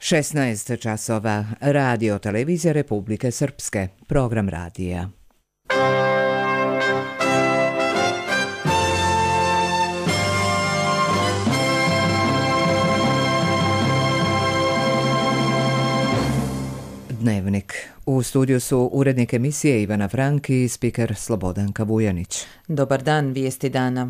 16 časova. Radio televizija Republike Srpske. Program radija. Dnevnik. U studiju su urednik emisije Ivana Frank i spiker Slobodanka Vujanić. Dobar dan, vijesti dana.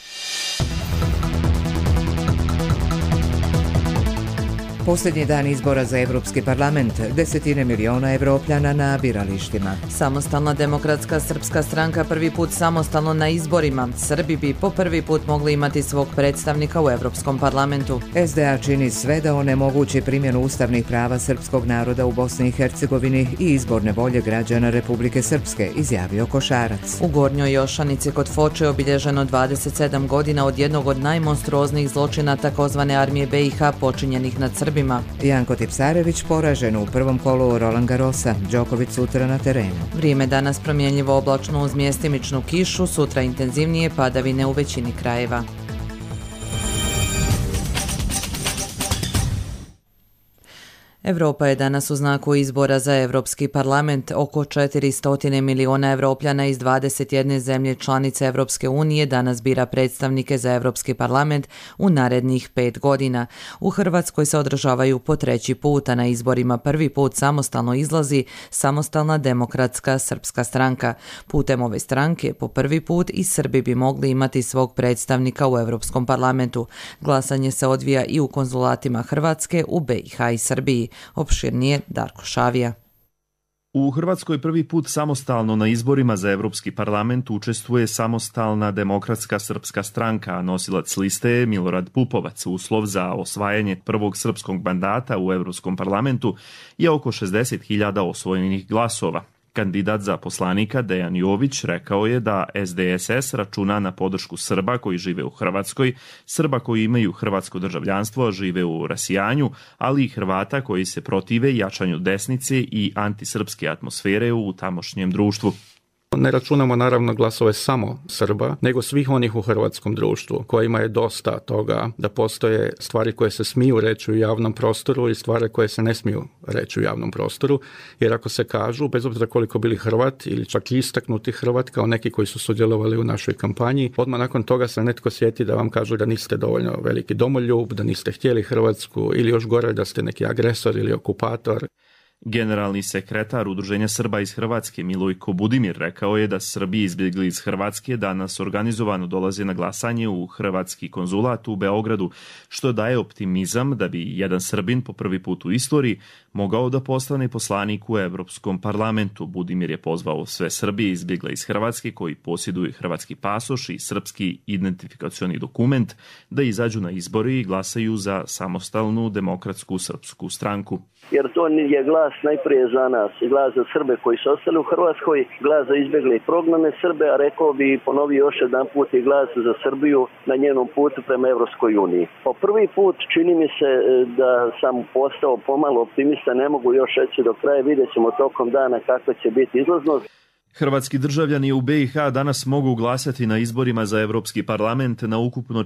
Posljednji dan izbora za Europski parlament, desetine miliona Evropljana na biralištima. Samostalna demokratska srpska stranka prvi put samostalno na izborima. Srbi bi po prvi put mogli imati svog predstavnika u Europskom parlamentu. SDA čini sve da onemogući primjenu ustavnih prava srpskog naroda u Bosni i Hercegovini i izborne volje građana Republike Srpske, izjavio Košarac. U Gornjoj Jošanici kod Foče obilježeno 27 godina od jednog od najmonstruoznijih zločina takozvane armije BiH počinjenih nad Srbima. Janko Tipsarević poražen u prvom kolu Roland Garrosa, Đoković sutra na terenu. Vrijeme danas promjenljivo oblačno uz mjestimičnu kišu, sutra intenzivnije padavine u većini krajeva. Europa je danas u znaku izbora za Europski parlament. Oko 400 miliona Evropljana iz 21 zemlje članice Europske unije danas bira predstavnike za Europski parlament u narednih 5 godina. U Hrvatskoj se održavaju po treći puta. Na izborima prvi put samostalno izlazi Samostalna demokratska srpska stranka. Putem ove stranke po prvi put i Srbi bi mogli imati svog predstavnika u Europskom parlamentu. Glasanje se odvija i u konzulatima Hrvatske u BiH i Srbiji. Opširnije Darko Šavija. U Hrvatskoj prvi put samostalno na izborima za Europski parlament učestvuje Samostalna demokratska srpska stranka, a nosilac liste je Milorad Pupovac. Uslov za osvajanje prvog srpskog mandata u Europskom parlamentu je oko 60.000 osvojenih glasova. Kandidat za poslanika Dejan Jović rekao je da SDSS računa na podršku Srba koji žive u Hrvatskoj, Srba koji imaju hrvatsko državljanstvo a žive u rasijanju, ali i Hrvata koji se protive jačanju desnice i antisrpske atmosfere u tamošnjem društvu. Ne računamo naravno glasove samo Srba, nego svih onih u hrvatskom društvu, kojima je dosta toga da postoje stvari koje se smiju reći u javnom prostoru i stvari koje se ne smiju reći u javnom prostoru, jer ako se kažu, bez obzira koliko bili Hrvat ili čak istaknuti Hrvat, kao neki koji su sudjelovali u našoj kampanji, odmah nakon toga se netko sjeti da vam kažu da niste dovoljno veliki domoljub, da niste htjeli Hrvatsku ili još gore da ste neki agresor ili okupator. Generalni sekretar Udruženja Srba iz Hrvatske Milojko Budimir rekao je da Srbi izbjegli iz Hrvatske danas organizovano dolaze na glasanje u hrvatski konzulat u Beogradu, što daje optimizam da bi jedan Srbin po prvi put u istoriji mogao da postane poslanik u Europskom parlamentu. Budimir je pozvao sve Srbije izbjegle iz Hrvatske koji posjeduju hrvatski pasoš i srpski identifikacioni dokument da izađu na izbore i glasaju za Samostalnu demokratsku srpsku stranku. Jer to je glas najprije za nas, glas za Srbe koji su ostali u Hrvatskoj, glas za izbjegle i prognane Srbe, a rekao bi i ponovio još jedan put i glas za Srbiju na njenom putu prema Evropskoj uniji. Po prvi put čini mi se da sam postao pomalo optimista, ne mogu još reći do kraja, vidjet ćemo tokom dana kakva će biti izlaznost. Hrvatski državljani u BiH danas mogu glasati na izborima za Europski parlament na ukupno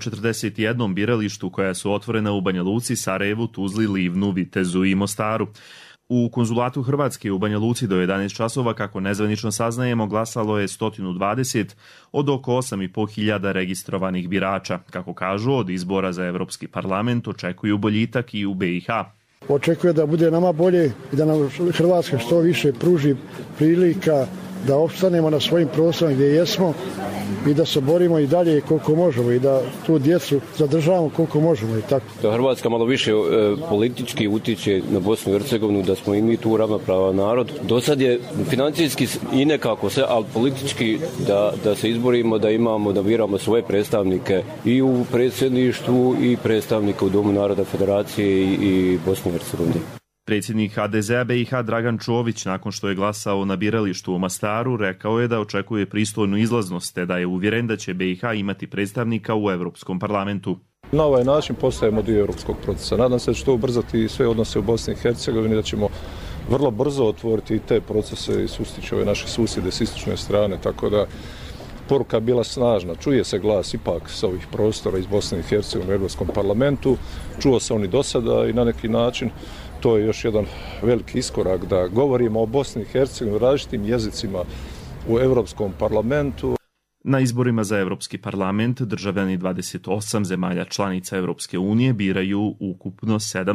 41 biralištu koja su otvorena u Banja Luci, Sarajevu, Tuzli, Livnu, Vitezu i Mostaru. U konzulatu Hrvatske u Banja Luci do 11 časova, kako nezvanično saznajemo, glasalo je 120 od oko 8.500 registrovanih birača. Kako kažu, od izbora za Europski parlament očekuju boljitak i u BiH. Očekuje da bude nama bolje i da nam Hrvatska što više pruži prilika da opstanemo na svojim prostorima gdje jesmo i da se borimo i dalje koliko možemo i da tu djecu zadržavamo koliko možemo i tako. Da Hrvatska malo više politički utiče na Bosnu i Hercegovinu, da smo i mi tu ravnopravan narod. Do sad je financijski i nekako sve, ali politički da se izborimo, da imamo, da biramo svoje predstavnike i u predsjedništvu i predstavnike u Domu naroda Federacije i Bosne i Hercegovine. Predsjednik HDZ-a BiH Dragan Čović, nakon što je glasao na biralištu u Mostaru, rekao je da očekuje pristojnu izlaznost te da je uvjeren da će BiH imati predstavnika u Europskom parlamentu. Na ovaj način postajemo dio europskog procesa. Nadam se da će to ubrzati sve odnose u Bosni i Hercegovini, da ćemo vrlo brzo otvoriti i te procese i sustići ove naše susjede s istočne strane, tako da poruka je bila snažna. Čuje se glas ipak sa ovih prostora iz Bosne i Hercegovine u Europskom parlamentu. Čuo se oni do sada i na neki način to je još jedan veliki iskorak da govorimo o Bosni i Hercegovini različitim jezicima u Europskom parlamentu. Na izborima za Europski parlament državljani 28 zemalja članica Europske unije biraju ukupno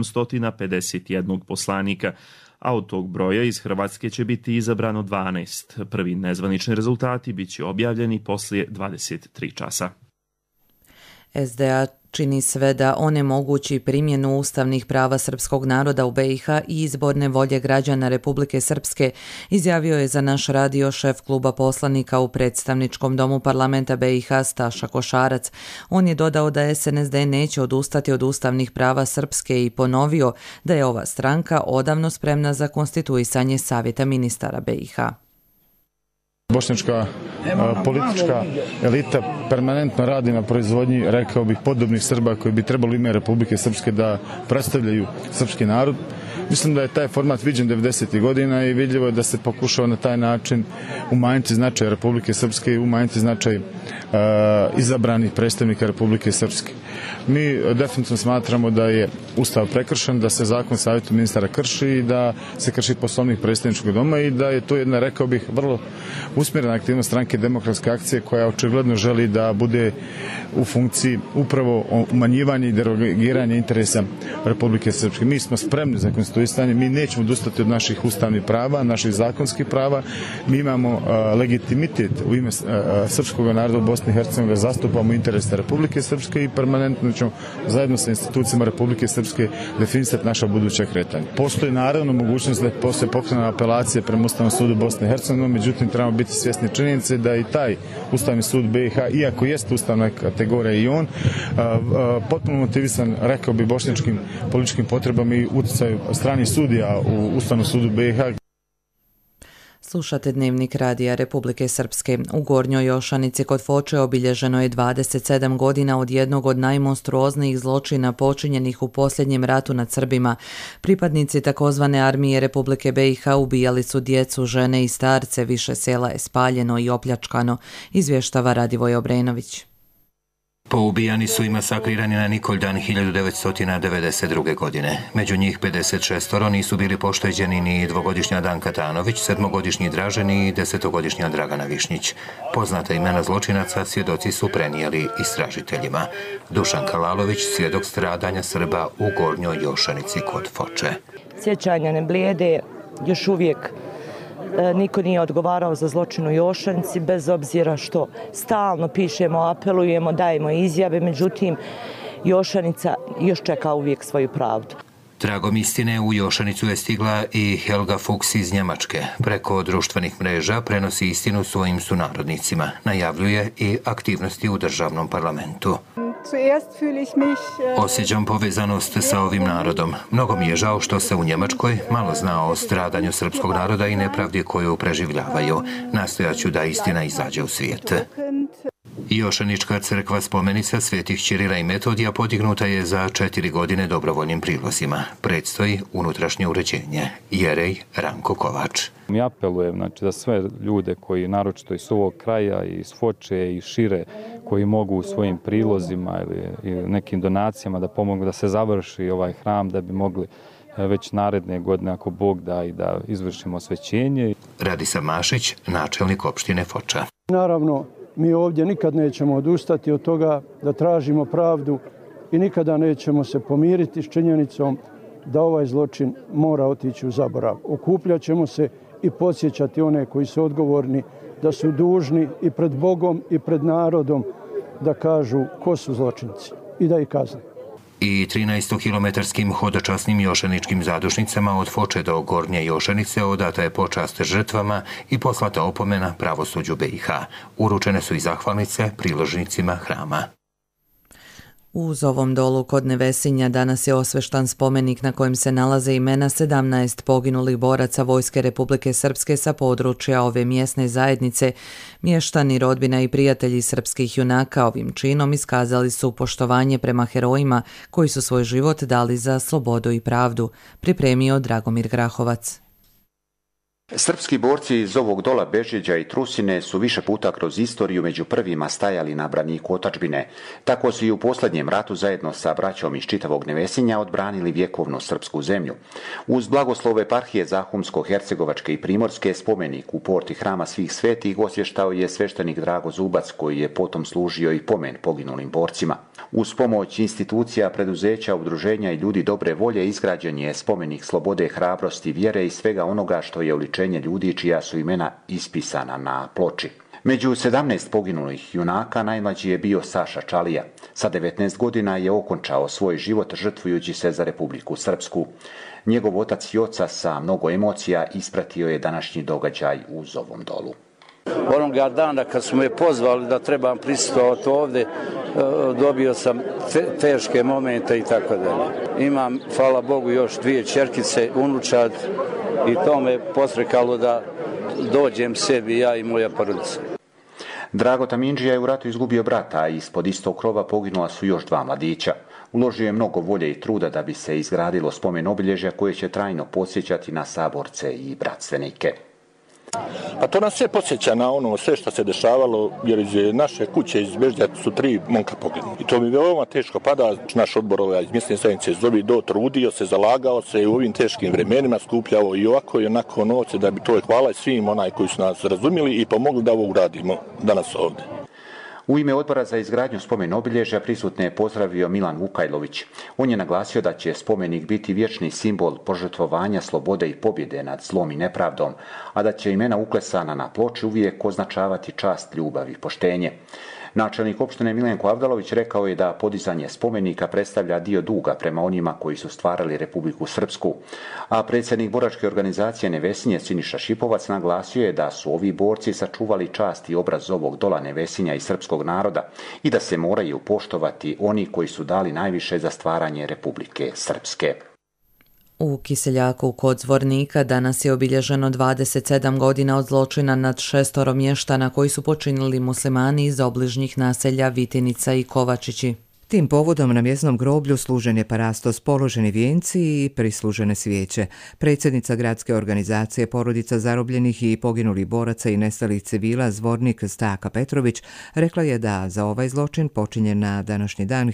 751 poslanika, a od tog broja iz Hrvatske će biti izabrano 12. Prvi nezvanični rezultati bit će objavljeni poslije 23 časa. SDA čini sve da onemogući primjenu ustavnih prava srpskog naroda u BiH i izborne volje građana Republike Srpske, izjavio je za naš radio šef kluba poslanika u predstavničkom domu parlamenta BiH Staša Košarac. On je dodao da SNSD neće odustati od ustavnih prava Srpske i ponovio da je ova stranka odavno spremna za konstituisanje Savjeta ministara BiH. Bošnjačka politička elita permanentno radi na proizvodnji, rekao bih, podobnih Srba koji bi trebali ime Republike Srpske da predstavljaju srpski narod. Mislim da je taj format viđen 90. godina i vidljivo je da se pokušava na taj način umanjiti značaj Republike Srpske i umanjiti značaj izabranih predstavnika Republike Srpske. Mi definitivno smatramo da je Ustav prekršen, da se zakon Savjetu ministara krši i da se krši Poslovnik predstavničkog doma i da je to jedna, rekao bih, vrlo usmjerena aktivnost stranke Demokratske akcije koja očigledno želi da bude u funkciji upravo umanjivanja i derogiranja interesa Republike Srpske. Mi smo spremni za konstituisanje, mi nećemo odustati od naših ustavnih prava, naših zakonskih prava. Mi imamo legitimitet u ime srpskog naroda u Bosni i Hercegovini da zastupamo interese Republike Srpske i permanentno ćemo zajedno sa institucijama Republike Srpske definisati naša buduća kretanja. Postoji naravno mogućnost da postoje pokretna apelacije prema Ustavnom sudu Bosne i Hercegovine, međutim trebamo biti svjesni činjenice da i taj Ustavni sud BiH, iako jeste ustavna kategorija i on, potpuno motivisan, rekao bi, bošnjačkim političkim potrebama i utjecaju stranih sudija u Ustavnom sudu BiH. Slušate Dnevnik radija Republike Srpske. U Gornjoj Jošanici kod Foče obilježeno je 27 godina od jednog od najmonstruoznijih zločina počinjenih u posljednjem ratu nad Srbima. Pripadnici takozvane armije Republike BiH ubijali su djecu, žene i starce, više sela je spaljeno i opljačkano, izvještava Radivoj Obrenović. Poubijani su i masakrirani na Nikoldan 1992. godine. Među njih 56 nisu bili pošteđeni ni dvogodišnja Danka Tanović, 7-godišnji Dražen i 10-godišnja Dragana Višnjić. Poznata imena zločinaca svjedoci su prenijeli istražiteljima. Dušan Kalalović, svjedok stradanja Srba u Gornjoj Jošanici kod Foče. Sjećanja ne blijede, još uvijek niko nije odgovarao za zločin u Jošanici, bez obzira što stalno pišemo, apelujemo, dajemo izjave, međutim Jošanica još čeka uvijek svoju pravdu. Tragom istine u Jošanicu je stigla i Helga Fuchs iz Njemačke. Preko društvenih mreža prenosi istinu svojim sunarodnicima. Najavljuje i aktivnosti u državnom parlamentu. Osjećam povezanost sa ovim narodom. Mnogo mi je žao što se u Njemačkoj malo zna o stradanju srpskog naroda i nepravdi koju preživljavaju. Nastojaću da istina izađe u svijet. Jošanička crkva spomenica Svetih Ćirila i Metodija podignuta je za 4 godine dobrovoljnim prilozima. Predstoji unutrašnje uređenje. Jerej Ranko Kovač. Mi apelujem da sve ljude koji naročito iz ovog kraja, iz Foče i šire, koji mogu svojim prilozima ili nekim donacijama da pomogu da se završi ovaj hram, da bi mogli već naredne godine, ako Bog da, i da izvršimo osvećenje. Radislav Mašić, načelnik opštine Foča. Naravno, mi ovdje nikad nećemo odustati od toga da tražimo pravdu i nikada nećemo se pomiriti s činjenicom da ovaj zločin mora otići u zaborav. Okupljat ćemo se i podsjećati one koji su odgovorni da su dužni i pred Bogom i pred narodom da kažu ko su zločinci i da ih kazne. I 13-kilometarskim hodočasnim jošaničkim zadušnicama od Foče do Gornje Jošanice odata je počast žrtvama i poslata opomena pravosuđu BiH. Uručene su i zahvalnice priložnicima hrama. Uz ovom dolu kod Nevesinja danas je osveštan spomenik na kojem se nalaze imena 17 poginulih boraca Vojske Republike Srpske sa područja ove mjesne zajednice. Mještani, rodbina i prijatelji srpskih junaka ovim činom iskazali su poštovanje prema herojima koji su svoj život dali za slobodu i pravdu, pripremio Dragomir Grahovac. Srpski borci iz ovog dola Bežiđa i Trusine su više puta kroz istoriju među prvima stajali na braniku otadžbine. Tako su i u posljednjem ratu zajedno sa braćom iz čitavog Nevesinja odbranili vjekovnu srpsku zemlju. Uz blagoslov eparhije Zahumsko-hercegovačke i Primorske, spomenik u porti Hrama svih svetih osvještao je sveštenik Drago Zubac, koji je potom služio i pomen poginulim borcima. Uz pomoć institucija, preduzeća, udruženja i ljudi dobre volje izgrađen je spomenik slobode, hrabrosti, vjere i svega onoga što je uličenje ljudi čija su imena ispisana na ploči. Među 17 poginulih junaka najmlađi je bio Saša Čalija. Sa 19 godina je okončao svoj život žrtvujući se za Republiku Srpsku. Njegov otac Joca sa mnogo emocija ispratio je današnji događaj uz ovom dolu. Onoga dana kad su me pozvali da trebam prisustvovati ovdje, dobio sam teške momente i tako dalje. Imam, hvala Bogu, još 2 ćerkice, unučad, i to me posrekalo da dođem sebi, ja i moja porodica. Drago Tamindžija je u ratu izgubio brata, a ispod istog krova poginula su još 2 mladića. Uložio je mnogo volje i truda da bi se izgradilo spomen obilježja koje će trajno podsjećati na saborce i bratstvenike. A to nas sve podsjeća na ono sve što se dešavalo, jer iz naše kuće iz Bežiđa su 3 momka poginuli. I to mi veoma teško pada. Naš odbor iz mjesne zajednice Zobi Do trudio se, zalagao se i u ovim teškim vremenima, skupljao i ovako i onako novce da bi to je hvala svim onaj koji su nas razumjeli i pomogli da ovo uradimo danas ovdje. U ime Odbora za izgradnju spomen obilježja prisutne je pozdravio Milan Vukajlović. On je naglasio da će spomenik biti vječni simbol požrtvovanja, slobode i pobjede nad zlom i nepravdom, a da će imena uklesana na ploči uvijek označavati čast, ljubav i poštenje. Načelnik opštine Milenko Avdalović rekao je da podizanje spomenika predstavlja dio duga prema onima koji su stvarali Republiku Srpsku, a predsjednik boračke organizacije Nevesinje Siniša Šipovac naglasio je da su ovi borci sačuvali čast i obraz ovog dola Nevesinja i srpskog naroda i da se moraju poštovati oni koji su dali najviše za stvaranje Republike Srpske. U Kiseljaku kod Zvornika danas je obilježeno 27 godina od zločina nad 6 mještana koji su počinili muslimani iz obližnjih naselja Vitinica i Kovačići. Tim povodom na mjesnom groblju služen je parastos, položeni vijenci i prislužene svijeće. Predsjednica gradske organizacije porodica zarobljenih i poginulih boraca i nestalih civila Zvornik Staka Petrović rekla je da za ovaj zločin počinjen na današnji dan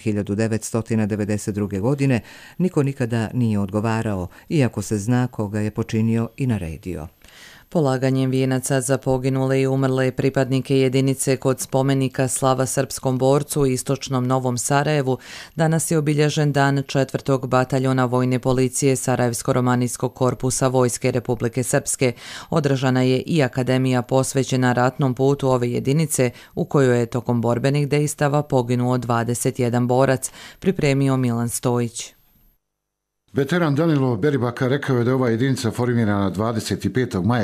1992. godine niko nikada nije odgovarao, iako se zna koga je počinio i naredio. Polaganjem vijenaca za poginule i umrle pripadnike jedinice kod spomenika Slava srpskom borcu u istočnom Novom Sarajevu danas je obilježen dan 4. bataljona vojne policije Sarajevsko-romanijskog korpusa Vojske Republike Srpske. Održana je i akademija posvećena ratnom putu ove jedinice u kojoj je tokom borbenih dejstava poginuo 21 borac, pripremio Milan Stojić. Veteran Danilo Beribaka rekao je da je ova jedinica formirana 25. maja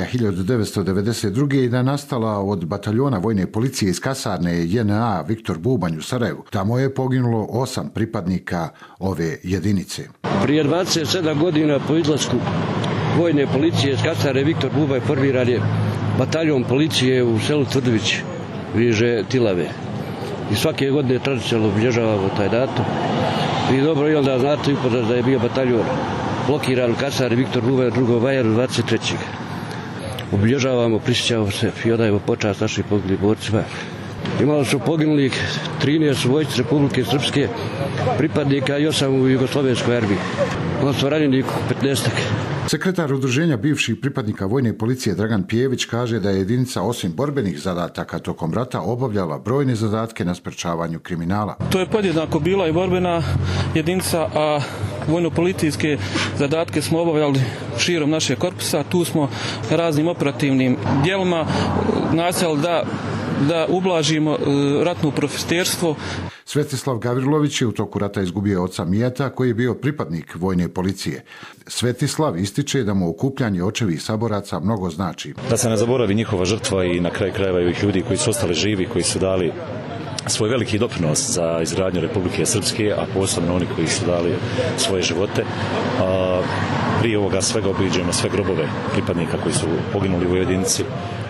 1992. i da je nastala od bataljona vojne policije iz kasarne JNA Viktor Bubanj u Sarajevu. Tamo je poginulo 8 pripadnika ove jedinice. Prije 27 godina po izlasku vojne policije iz kasarne Viktor Bubanj formiran je bataljon policije u selu Tvrdović, bliže Tilave. I svake godine tradicionalno obilježavamo taj datum. I dobro, i onda znate da je bio bataljon blokiran u kasarni Viktor Bubanj 2. vajaru 23. Obilježavamo, prisjećamo se i odajemo počast naših poginulim borcima. Imali su poginulih 13 u vojsci Republike Srpske pripadnika i 8 u Jugoslovenskoj armiji. Onda su ranjeni 15. Sekretar udruženja bivših pripadnika vojne policije Dragan Pijević kaže da je jedinica osim borbenih zadataka tokom rata obavljala brojne zadatke na sprečavanju kriminala. To je podjednako bila i borbena jedinica, a vojno-policijske zadatke smo obavljali širom našeg korpusa. Tu smo raznim operativnim dijelima nastojali da ublažimo ratno profiterstvo. Svetislav Gavrilović je u toku rata izgubio oca Mijata, koji je bio pripadnik vojne policije. Svetislav ističe da mu okupljanje očevih saboraca mnogo znači. Da se ne zaboravi njihova žrtva i na kraju krajeva ovih ljudi koji su ostali živi, koji su dali svoj veliki doprinos za izgradnju Republike Srpske, a posebno oni koji su dali svoje živote. Prije ovoga svega obiđemo sve grobove pripadnika koji su poginuli u jedinici.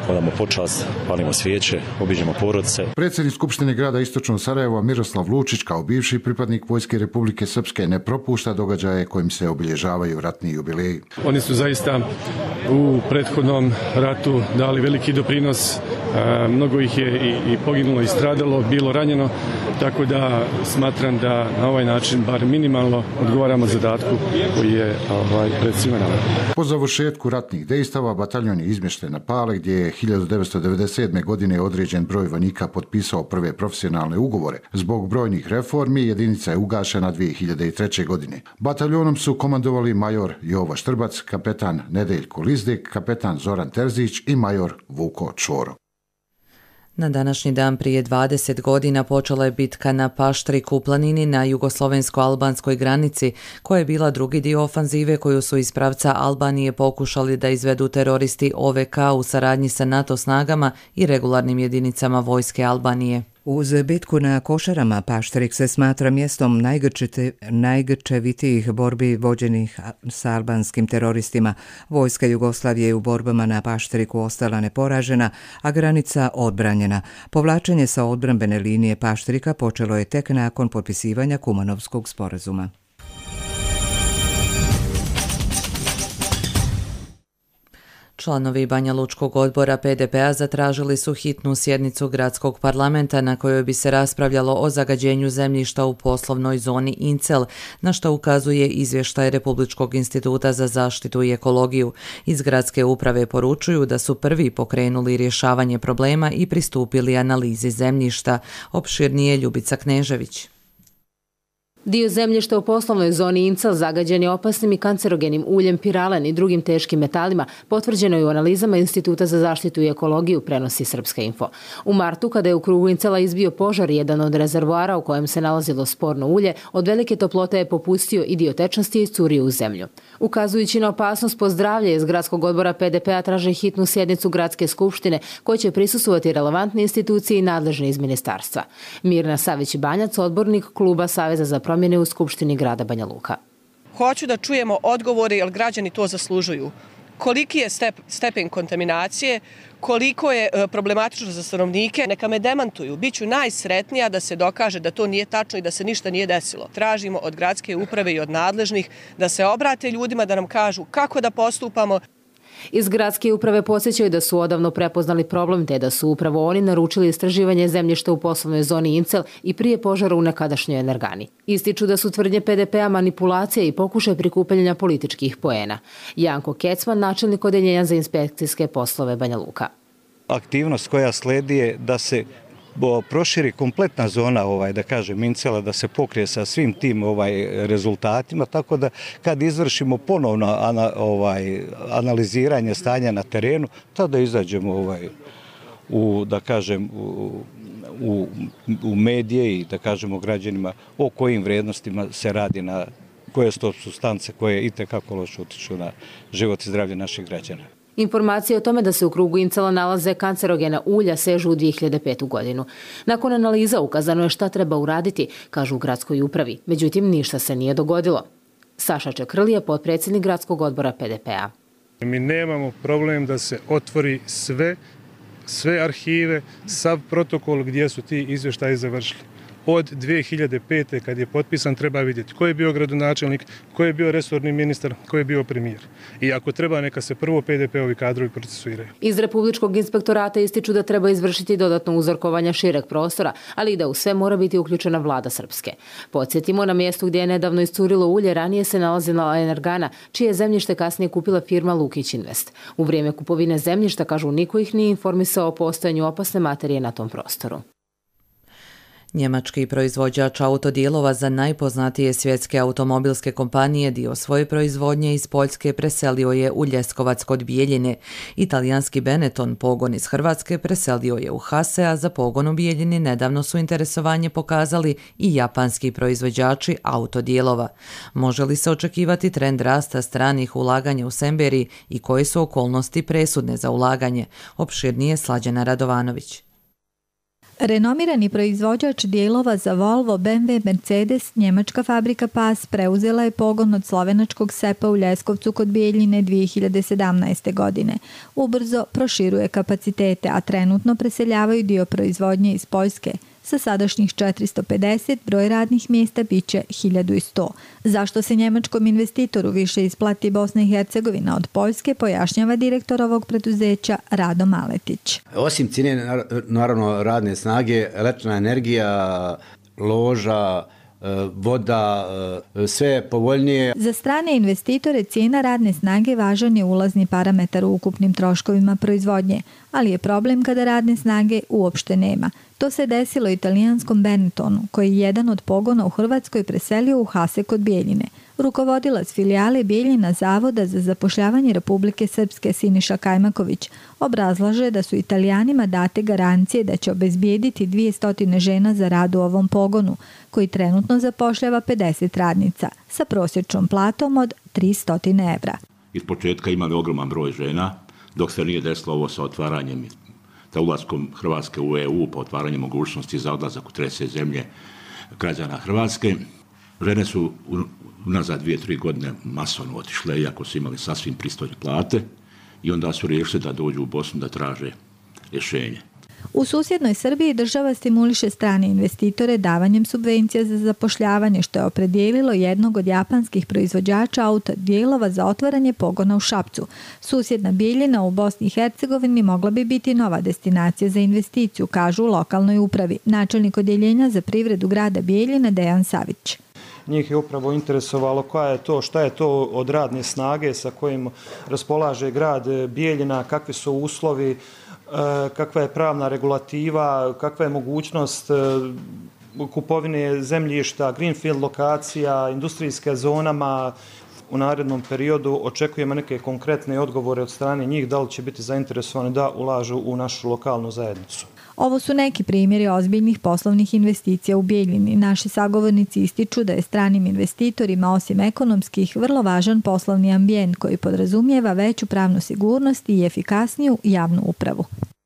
odamo počast, palimo svijeće, obiđemo porodice. Predsjednik Skupštine grada Istočnog Sarajeva Miroslav Lučić kao bivši pripadnik Vojske Republike Srpske ne propušta događaje kojim se obilježavaju ratni jubileji. Oni su zaista u prethodnom ratu dali veliki doprinos, mnogo ih je i poginulo i stradalo, bilo ranjeno, tako da smatram da na ovaj način bar minimalno odgovaramo zadatku koji je pred svima nama. Po završetku ratnih dejstava bataljon je izmješten na Pale gdje je 1997. godine određen broj vojnika potpisao prve profesionalne ugovore. Zbog brojnih reformi jedinica je ugašena 2003. godine. Bataljonom su komandovali major Jovo Štrbac, kapetan Nedeljko Lizdek, kapetan Zoran Terzić i major Vuko Čvoro. Na današnji dan prije 20 godina počela je bitka na Paštriku u planini na jugoslovensko-albanskoj granici, koja je bila drugi dio ofanzive koju su iz pravca Albanije pokušali da izvedu teroristi OVK u saradnji sa NATO snagama i regularnim jedinicama vojske Albanije. Uz bitku na Košarama, Paštrik se smatra mjestom najgrčevitijih borbi vođenih s albanskim teroristima. Vojska Jugoslavije je u borbama na Paštriku ostala neporažena, a granica odbranjena. Povlačenje sa odbrambene linije Paštrika počelo je tek nakon potpisivanja Kumanovskog sporazuma. Članovi Banja Lučkog odbora PDP-a zatražili su hitnu sjednicu gradskog parlamenta na kojoj bi se raspravljalo o zagađenju zemljišta u poslovnoj zoni Incel, na što ukazuje izvještaj Republičkog instituta za zaštitu i ekologiju. Iz gradske uprave poručuju da su prvi pokrenuli rješavanje problema i pristupili analizi zemljišta. Opširnije Ljubica Knežević. Dio zemljišta u poslovnoj zoni Incel zagađen je opasnim i kancerogenim uljem piralen i drugim teškim metalima, potvrđeno je u analizama Instituta za zaštitu i ekologiju, prenosi Srpska info. U martu, kada je u krugu Incela izbio požar, jedan od rezervoara u kojem se nalazilo sporno ulje, od velike toplote je popustio i dio tečnosti je iscurio u zemlju. Ukazujući na opasnost po zdravlje, iz gradskog odbora PDP-a traže hitnu sjednicu gradske skupštine, koji će prisustvovati relevantne institucije i nadležne iz ministarstva. Mirna Savić-Banjac, odbornik kluba Saveza za promjene u Skupštini grada Banja Luka. Hoću da čujemo odgovore, jer građani to zaslužuju. Koliki je stepen kontaminacije, koliko je problematično za stanovnike, neka me demantuju. Biću najsretnija da se dokaže da to nije tačno i da se ništa nije desilo. Tražimo od gradske uprave i od nadležnih da se obrate ljudima, da nam kažu kako da postupamo. Iz gradske uprave podsjećaju da su odavno prepoznali problem, te da su upravo oni naručili istraživanje zemljišta u poslovnoj zoni Incel i prije požara u nekadašnjoj Energani. Ističu da su tvrdnje PDP-a manipulacija i pokušaj prikupljanja političkih poena. Janko Kecman, načelnik odeljenja za inspekcijske poslove Banja Luka. Aktivnost koja slijedi je da se proširi kompletna zona da kažem Incela, da se pokrije sa svim tim rezultatima, tako da kad izvršimo ponovno analiziranje stanja na terenu, tada izađemo u da kažem u medije i da kažemo građanima o kojim vrijednostima se radi, na koje su to supstance koje itekako loše utiču na život i zdravlje naših građana. Informacije o tome da se u krugu Incela nalaze kancerogena ulja sežu u 2005. godinu. Nakon analiza ukazano je šta treba uraditi, kažu u gradskoj upravi. Međutim, ništa se nije dogodilo. Saša Čekrlija, potpredsjednik gradskog odbora PDP-a. Mi nemamo problem da se otvori sve arhive, sav protokol gdje su ti izvještaji završili. Od 2005. kad je potpisan treba vidjeti ko je bio gradonačelnik, ko je bio resorni ministar, ko je bio premijer. I ako treba, neka se prvo PDP-ovi kadrovi procesuiraju. Iz Republičkog inspektorata ističu da treba izvršiti dodatno uzorkovanje šireg prostora, ali i da u sve mora biti uključena vlada Srpske. Podsjetimo, na mjestu gdje je nedavno iscurilo ulje ranije se nalazila Energana, čije zemljište kasnije kupila firma Lukić Invest. U vrijeme kupovine zemljišta, kažu, niko ih nije informisao o postojanju opasne materije na tom prostoru. Njemački proizvođač autodijelova za najpoznatije svjetske automobilske kompanije dio svoje proizvodnje iz Poljske preselio je u Ljeskovac kod Bijeljine. Italijanski Benetton pogon iz Hrvatske preselio je u Hase, a za pogon u Bijeljini nedavno su interesovanje pokazali i japanski proizvođači autodijelova. Može li se očekivati trend rasta stranih ulaganja u Semberiji i koje su okolnosti presudne za ulaganje? Opširnije Slađana Radovanović. Renomirani proizvođač dijelova za Volvo, BMW, Mercedes, njemačka fabrika PAS preuzela je pogon od slovenačkog SEPA u Ljeskovcu kod Bijeljine 2017. godine. Ubrzo proširuje kapacitete, a trenutno preseljavaju dio proizvodnje iz Poljske. Sa sadašnjih 450 broj radnih mjesta bit će 1100. Zašto se njemačkom investitoru više isplati Bosna i Hercegovina od Poljske, pojašnjava direktor ovog preduzeća Rado Maletić. Osim cijene naravno radne snage, električna energija, loža, voda, sve je povoljnije. Za strane investitore cijena radne snage važan je ulazni parametar u ukupnim troškovima proizvodnje, ali je problem kada radne snage uopšte nema. To se desilo italijanskom Benettonu, koji je jedan od pogona u Hrvatskoj preselio u Hase kod Bijeljine. Rukovodilac filijale Bijeljina Zavoda za zapošljavanje Republike Srpske Siniša Kajmaković obrazlaže da su Italijanima date garancije da će obezbijediti 200 žena za rad u ovom pogonu, koji trenutno zapošljava 50 radnica sa prosječnom platom od 300 evra. Iz početka imali ogroman broj žena, dok se nije desilo ovo sa otvaranjem, sa ulaskom Hrvatske u EU, pa otvaranjem mogućnosti za odlazak u treće zemlje građana Hrvatske. Žene su unazad 2-3 godine masovno otišle, iako su imali sasvim pristojne plate, i onda su riješili da dođu u Bosnu da traže rješenje. U susjednoj Srbiji država stimuliše strane investitore davanjem subvencija za zapošljavanje, što je opredijelilo jednog od japanskih proizvođača auto dijelova za otvaranje pogona u Šapcu. Susjedna Bijeljina u Bosni i Hercegovini mogla bi biti nova destinacija za investiciju, kažu u lokalnoj upravi. Načelnik odjeljenja za privredu grada Bijeljina Dejan Savić. Njih je upravo interesovalo šta je to od radne snage sa kojim raspolaže grad Bijeljina, kakvi su uslovi, kakva je pravna regulativa, kakva je mogućnost kupovine zemljišta, greenfield lokacija, industrijske zonama. U narednom periodu očekujemo neke konkretne odgovore od strane njih, da li će biti zainteresovani da ulažu u našu lokalnu zajednicu. Ovo su neki primjeri ozbiljnih poslovnih investicija u Bijeljini. Naši sagovornici ističu da je stranim investitorima, osim ekonomskih, vrlo važan poslovni ambijent koji podrazumijeva veću pravnu sigurnost i efikasniju javnu upravu.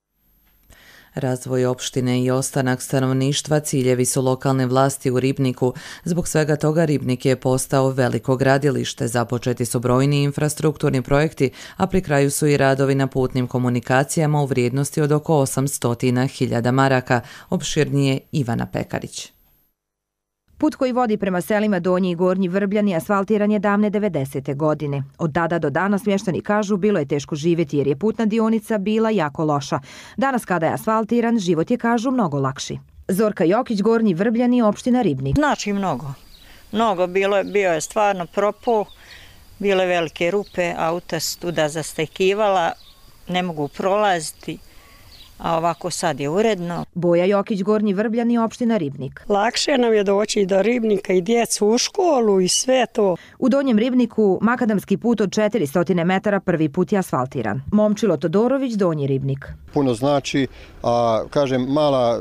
Razvoj opštine i ostanak stanovništva ciljevi su lokalne vlasti u Ribniku. Zbog svega toga Ribnik je postao veliko gradilište. Započeti su brojni infrastrukturni projekti, a pri kraju su i radovi na putnim komunikacijama u vrijednosti od oko 800.000 maraka. Opširnije Ivana Pekarić. Put koji vodi prema selima Donji i Gornji Vrbljani asfaltiran je davne 90. godine. Od tada do danas mještani kažu bilo je teško živjeti jer je putna dionica bila jako loša. Danas kada je asfaltiran, život je, kažu, mnogo lakši. Zorka Jokić, Gornji Vrbljani, opština Ribnik. Znači mnogo bio je stvarno propao, bile velike rupe, auta su tuda zastajkivala, ne mogu prolaziti. A ovako sad je uredno. Boja Jokić, Gornji Vrbljani, opština Ribnik. Lakše nam je doći do Ribnika i djecu u školu i sve to. U Donjem Ribniku makadamski put od 400 metara prvi put je asfaltiran. Momčilo Todorović, Donji Ribnik. Puno znači, a kažem, mala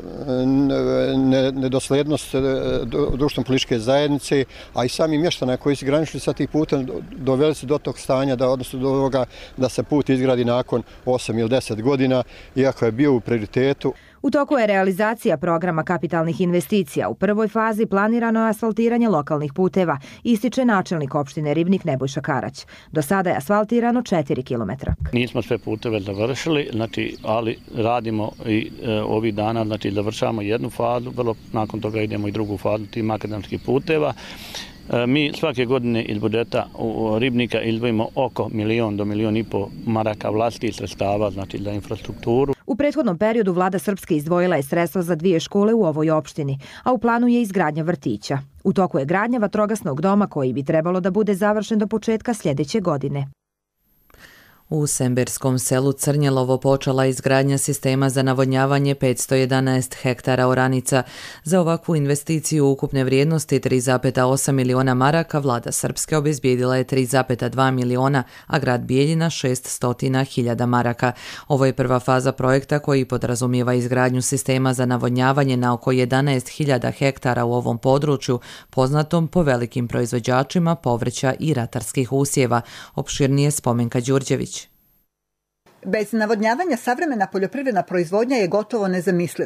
nedoslednost društveno-političke zajednice, a i sami mještana koji su graničili sa tih putem doveli su do tog stanja, odnosno do ovoga da se put izgradi nakon 8 ili 10 godina, iako je bio u prioritetu. U toku je realizacija programa kapitalnih investicija. U prvoj fazi planirano je asfaltiranje lokalnih puteva, ističe načelnik opštine Ribnik Nebojša Karać. Do sada je asfaltirano 4 km. Nismo sve puteve završili, ali radimo i ovih dana, završavamo jednu fazu, nakon toga idemo i drugu fazu tih makadamskih puteva. Mi svake godine iz budžeta Ribnika izdvojimo oko 1 do 1,5 miliona maraka vlastitih sredstava za infrastrukturu. U prethodnom periodu vlada Srpske izdvojila je sredstva za 2 škole u ovoj opštini, a u planu je izgradnja vrtića. U toku je gradnja vatrogasnog doma koji bi trebalo da bude završen do početka sljedeće godine. U Semberskom selu Crnjelovo počela izgradnja sistema za navodnjavanje 511 hektara oranica. Za ovakvu investiciju ukupne vrijednosti 3,8 miliona maraka vlada Srpske obezbijedila je 3,2 miliona, a grad Bijeljina 600.000 maraka. Ovo je prva faza projekta koji podrazumijeva izgradnju sistema za navodnjavanje na oko 11.000 hektara u ovom području, poznatom po velikim proizvođačima povrća i ratarskih usjeva. Opširnije Spomenka Đurđević. Bez navodnjavanja savremena poljoprivredna proizvodnja je gotovo nezamisliva.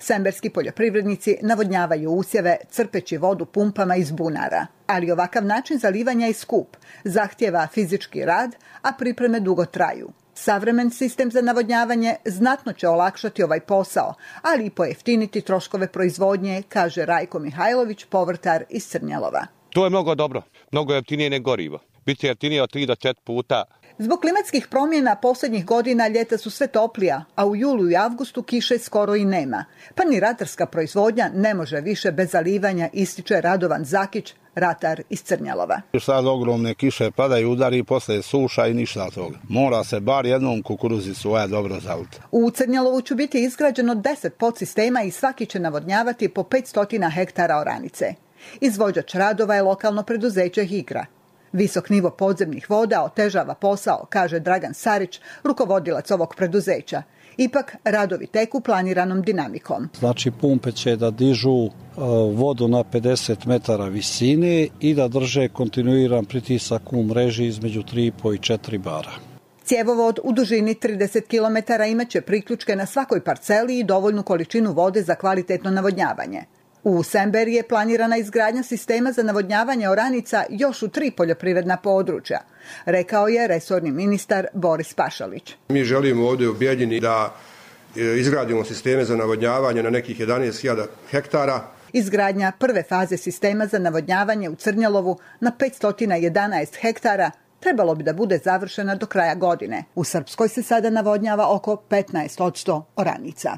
Semberski poljoprivrednici navodnjavaju usjeve crpeći vodu pumpama iz bunara, ali ovakav način zalivanja je skup, zahtjeva fizički rad, a pripreme dugo traju. Savremen sistem za navodnjavanje znatno će olakšati ovaj posao, ali i pojeftiniti troškove proizvodnje, kaže Rajko Mihajlović, povrtar iz Crnjalova. To je mnogo dobro, mnogo jeftinije nego gorivo. Biće jeftinije od 3 do 4 puta. Zbog klimatskih promjena posljednjih godina ljeta su sve toplija, a u julu i avgustu kiše skoro i nema. Pa ni ratarska proizvodnja ne može više bez zalivanja, ističe Radovan Zakić, ratar iz Crnjalova. Sad ogromne kiše padaju, udari i posle suša i ništa toga. Mora se bar jednom kukuruzi svoja dobro zaliti. U Crnjalovu će biti izgrađeno 10 podsistema i svaki će navodnjavati po 500 hektara oranice. Izvođač radova je lokalno preduzeće Higra. Visok nivo podzemnih voda otežava posao, kaže Dragan Sarić, rukovodilac ovog preduzeća. Ipak radovi teku planiranom dinamikom. Znači pumpe će da dižu vodu na 50 metara visine i da drže kontinuiran pritisak u mreži između 3,5 i 4 bara. Cjevovod u dužini 30 km imaće priključke na svakoj parceli i dovoljnu količinu vode za kvalitetno navodnjavanje. U Semberi je planirana izgradnja sistema za navodnjavanje oranica još u 3 poljoprivredna područja, rekao je resorni ministar Boris Pašalić. Mi želimo ovdje u Bijeljini da izgradimo sisteme za navodnjavanje na nekih 11.000 hektara. Izgradnja prve faze sistema za navodnjavanje u Crnjalovu na 511 hektara trebalo bi da bude završena do kraja godine. U Srpskoj se sada navodnjava oko 15% oranica.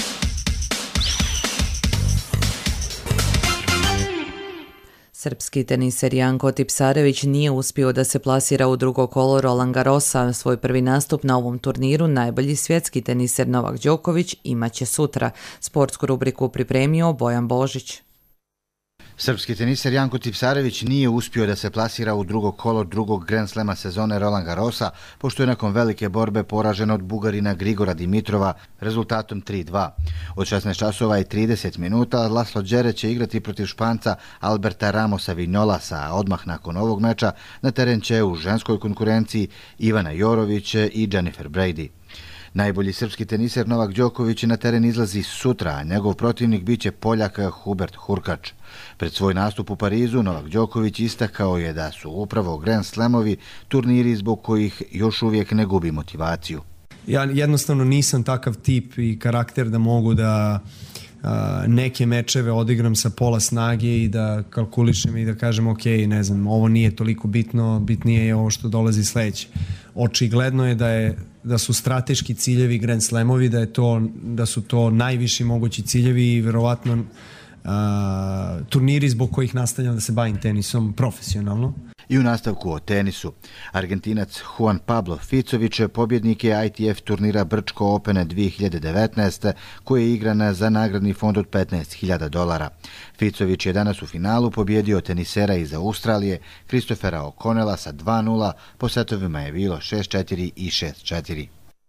Srpski teniser Janko Tipsarević nije uspio da se plasira u drugo kolo Roland Garrosa. Svoj prvi nastup na ovom turniru najbolji svjetski teniser Novak Đoković imaće sutra. Sportsku rubriku pripremio Bojan Božić. Srpski teniser Janko Tipsarević nije uspio da se plasira u drugo kolo drugog Grand Slema sezone Roland Garrosa, pošto je nakon velike borbe poražen od Bugarina Grigora Dimitrova rezultatom 3-2. Od 16 časova i 30 minuta Laslo Đere će igrati protiv Španca Alberta Ramosa Vinolasa, a odmah nakon ovog meča na teren će u ženskoj konkurenciji Ivana Jorović i Jennifer Brady. Najbolji srpski teniser Novak Đoković na teren izlazi sutra, a njegov protivnik biće Poljak Hubert Hurkač. Pred svoj nastup u Parizu Novak Đoković istakao je da su upravo Grand Slamovi turniri zbog kojih još uvijek ne gubi motivaciju. Ja jednostavno nisam takav tip i karakter da mogu da neke mečeve odigram sa pola snage i da kalkulišem i da kažem ok, ne znam, ovo nije toliko bitno, bitnije je ovo što dolazi sledeće. Očigledno je da su strateški ciljevi Grand Slamovi, da su to najviši mogući ciljevi i verovatno turniri zbog kojih nastavljam da se bavim tenisom profesionalno. I u nastavku o tenisu. Argentinac Juan Pablo Ficović pobjednik je ITF turnira Brčko Open 2019. koji je igran za nagradni fond od $15.000. Ficović je danas u finalu pobjedio tenisera iz Australije Christophera O'Connella sa 2-0, po setovima je bilo 6-4 i 6-4.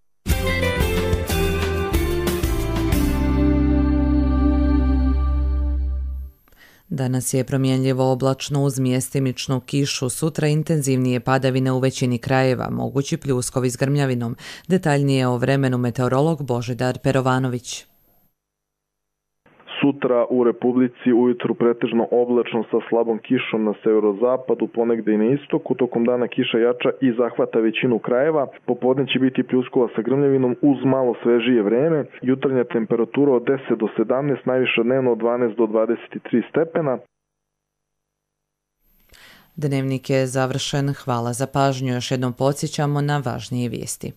Danas je promjenljivo oblačno uz mjestimičnu kišu, sutra intenzivnije padavine u većini krajeva, mogući pljuskovi s grmljavinom. Detaljnije o vremenu meteorolog Božidar Perovanović. Sutra u Republici ujutru pretežno oblačno sa slabom kišom na severozapadu, ponegde i na istoku. Tokom dana kiša jača i zahvata većinu krajeva. Popodne će biti pljuskova sa grmljavinom uz malo svežije vreme. Jutarnja temperatura od 10 do 17, najviša dnevno od 12 do 23 stepena. Dnevnik je završen. Hvala za pažnju. Još jednom podsjećamo na važnije vijesti.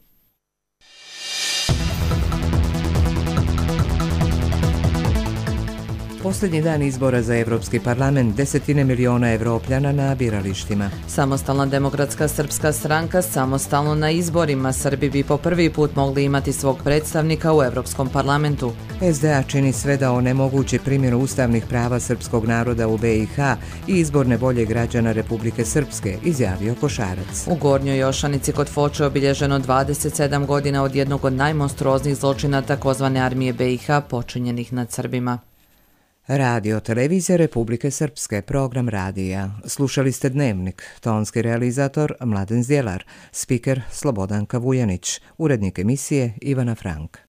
Posljednji dan izbora za Evropski parlament, desetine miliona Evropljana na biralištima. Samostalna demokratska srpska stranka samostalno na izborima. Srbi bi po prvi put mogli imati svog predstavnika u Evropskom parlamentu. SDA čini sve da onemogući primjenu ustavnih prava srpskog naroda u BiH i izborne volje građana Republike Srpske, izjavio Košarac. U Gornjoj Jošanici kod Foče obilježeno 27 godina od jednog od najmonstruoznijih zločina takozvane armije BiH počinjenih nad Srbima. Radio televizija Republike Srpske, program radija. Slušali ste Dnevnik, tonski realizator Mladen Zdjelar, spiker Slobodanka Vujanić, urednik emisije Ivana Frank.